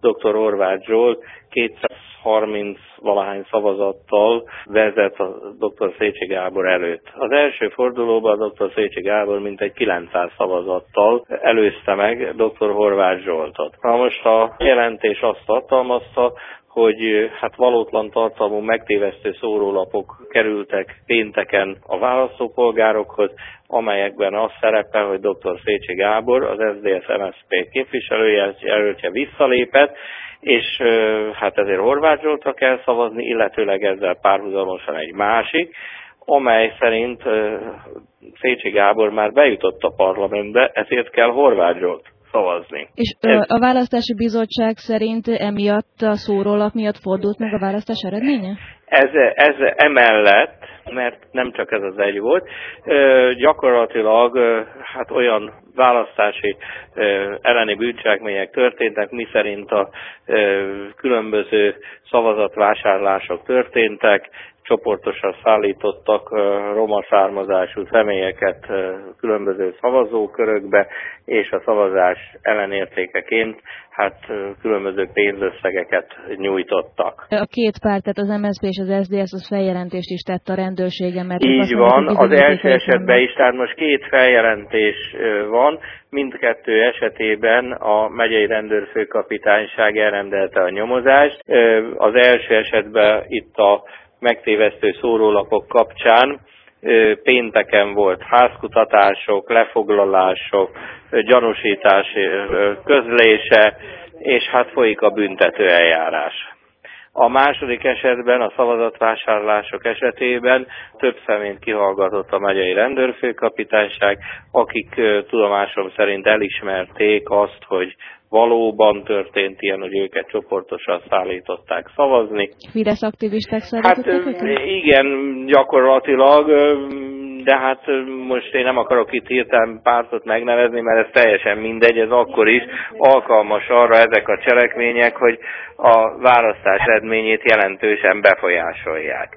dr. Horváth Zsolt 230 valahány szavazattal vezet a dr. Szécsi Gábor előtt. Az első fordulóban a dr. Szécsi Gábor mintegy 900 szavazattal előzte meg dr. Horváth Zsoltot. Na most a jelentés azt tartalmazta, hogy valótlan tartalmú megtévesztő szórólapok kerültek pénteken a választópolgárokhoz, amelyekben az szerepel, hogy dr. Szécsi Gábor, az SZDSZ-MSZP képviselőjelöltje visszalépett, és ezért Horváth Zsoltra kell szavazni, illetőleg ezzel párhuzamosan egy másik, amely szerint Szécsi Gábor már bejutott a parlamentbe, ezért kell Horváth Zsolt szavazni. És a választási bizottság szerint emiatt a szórólap miatt fordult meg a választás eredménye? Ez emellett, mert nem csak ez az egy volt, gyakorlatilag olyan választási elleni bűncselekmények történtek, miszerint a különböző szavazatvásárlások történtek, csoportosan szállítottak roma származású személyeket különböző szavazókörökbe, és a szavazás ellenértékeként különböző pénzösszegeket nyújtottak. A két párt, tehát az MSZP és az SZDSZ, az feljelentést is tett a rendőrségen, mert így van, az első esetben is, tehát most két feljelentés van, mindkettő esetében a megyei rendőrfőkapitányság elrendelte a nyomozást. Az első esetben itt a megtévesztő szórólapok kapcsán pénteken volt házkutatások, lefoglalások, gyanúsítás közlése, és folyik a büntető eljárás. A második esetben, a szavazatvásárlások esetében több személyt kihallgatott a megyei rendőrfőkapitányság, akik tudomásom szerint elismerték azt, hogy valóban történt ilyen, hogy őket csoportosan szállították szavazni. Fidesz aktivisták szállították? Igen, gyakorlatilag, de most én nem akarok itt hirtelen pártot megnevezni, mert ez teljesen mindegy, ez akkor is alkalmas arra ezek a cselekmények, hogy a választás eredményét jelentősen befolyásolják.